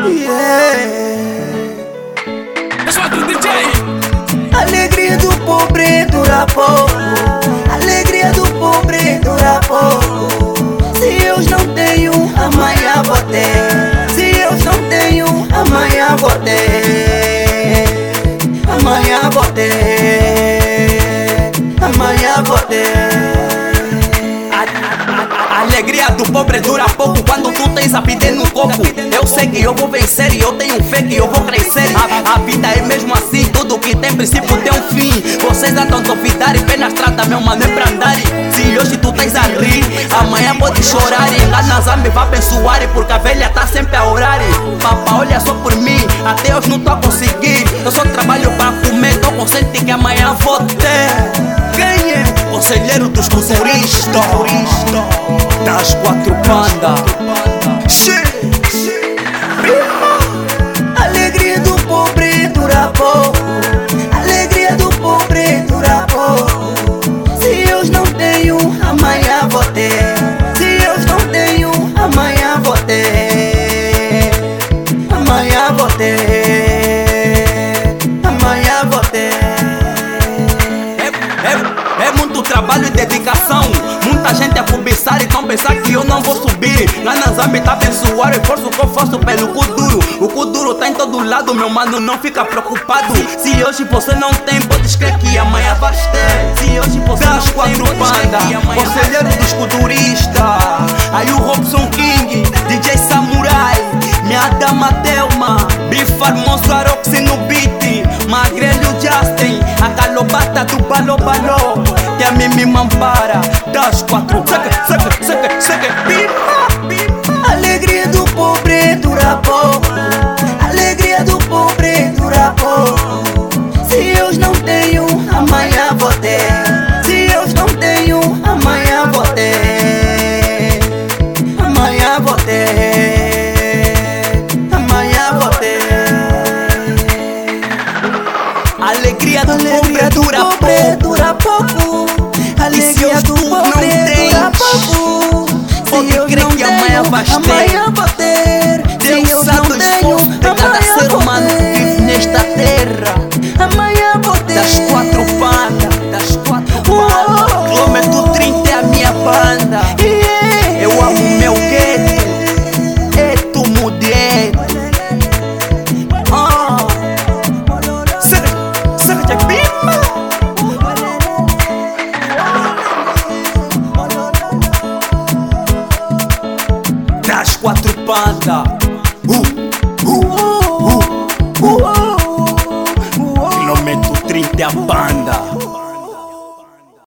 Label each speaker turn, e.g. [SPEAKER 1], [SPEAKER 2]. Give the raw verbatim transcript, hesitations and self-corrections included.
[SPEAKER 1] Alegria do pobre dura pouco, alegria do pobre dura pouco. Se eu não tenho, amanhã vou ter. Se eu não tenho, amanhã vou ter. Amanhã vou ter. Amanhã vou ter.
[SPEAKER 2] A alegria do pobre dura pouco quando tu tens a vida no coco. Eu sei que eu vou vencer e eu tenho fé que eu vou crescer. A, a vida é mesmo assim, tudo que tem princípio tem um fim. Vocês andam a duvidar e penas trata meu mano é pra andar. Se hoje tu tens a rir, amanhã pode chorar. Engana Zambi vai abençoar porque a velha tá sempre a orar. Papá, olha só por mim, até hoje não tô a conseguir. Eu só trabalho para comer, tô consciente que amanhã vou ter. Quem é? Conselheiro dos futuristas, das quatro bandas.
[SPEAKER 1] Alegria do pobre dura pouco, alegria do pobre dura pouco. Se eu não tenho, amanhã vou ter. Se eu não tenho, amanhã vou ter. Amanhã vou ter. Amanhã vou ter.
[SPEAKER 2] É, é muito trabalho e dedicação. Muita gente a cobiçar e tão pensar que eu não vou subir. Lá na Zambi tá abençoar o esforço que eu faço pelo Kuduro. O Kuduro tá em todo lado, meu mano, não fica preocupado. Se hoje você não tem, podes crer que amanhã vais ter. Se hoje você das não quatro tem, banda, conselheiro dos kuduristas. Aí o Robson King, D J Samurai, minha dama Thelma, Bifarmoso Aroxi no beat, Magrelho Justin, a calobata do Balo Balo, que a Mimi Mampara, das quatro, seca, seca, seca, seca, pipa.
[SPEAKER 1] Alegria do pobre dura pouco, alegria do pobre dura pouco. Se eu não tenho, amanhã vou ter. Se eu não tenho, amanhã vou ter. Amanhã vou ter. Amanhã vou ter.
[SPEAKER 2] Alegria do pobre dura
[SPEAKER 1] pobre
[SPEAKER 2] pouco.
[SPEAKER 1] dura pouco. Alegria do pobre dura pouco.
[SPEAKER 2] Pode crer que amanhã vais ter.
[SPEAKER 1] Amanhã vou ter.
[SPEAKER 2] Deus sabe o esforço de cada ser humano que vive nesta terra.
[SPEAKER 1] Amanhã vou ter.
[SPEAKER 2] Das quatro bandas, das quatro bandas. Quilômetro trinta é a minha banda. Eu amo meu gueto, é tu mulher. Ah, seca, seca de pipa. Das quatro bandas. Uh, uh, uh, uh, uh. Quilômetro trinta é a banda.